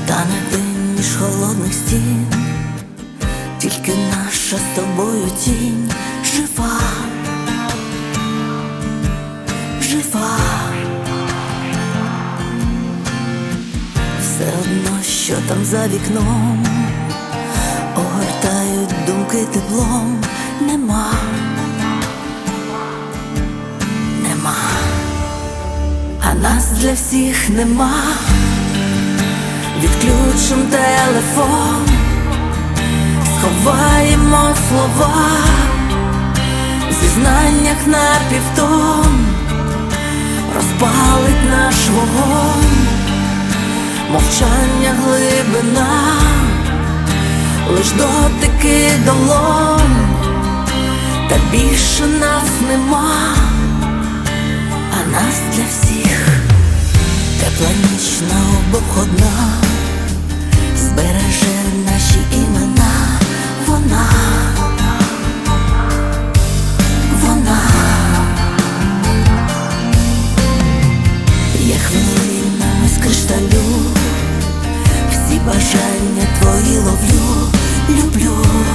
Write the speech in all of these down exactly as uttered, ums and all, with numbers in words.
Тане день між холодних стін, тільки наша з тобою тінь жива, жива. Все одно, що там за вікном, огортають думки теплом. Нема, нема, а нас для всіх нема. Відключим телефон, сховаємо слова, в зізнаннях на півтон розпалить наш вогонь. Мовчання глибина, лиш дотики долонь, та більше нас нема, а нас для всіх. Тепла ніч на обох одна, збереже наші імена. Вона, вона є хвилинами з кришталю, всі бажання твої ловлю. Люблю,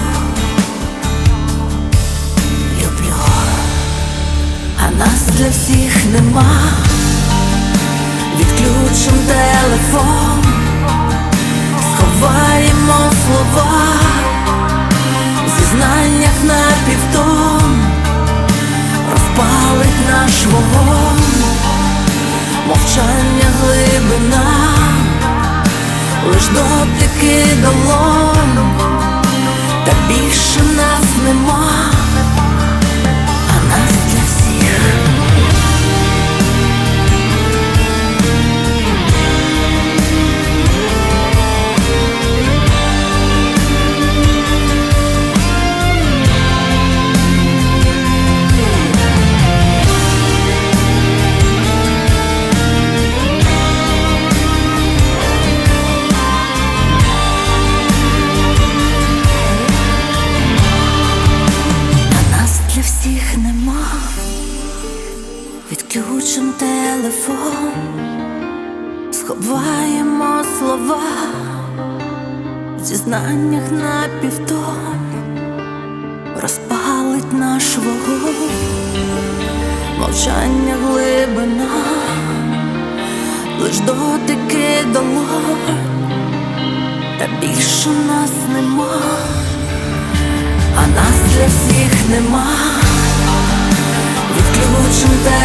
люблю, а нас для всіх нема. Відключим телефон, сховаємо слова, в зізнаннях на півтон розпалить наш вогонь. Мовчання глибина, лиш дотики долонь, та більше нас нема, а нас для всіх. Всіх нема, відключим телефон, сховаємо слова, в зізнаннях на півтон розпалить наш вогонь. Мовчання глибина, лиш дотики долонь, та більше нас нема, а нас для всіх нема. Відключим телефон,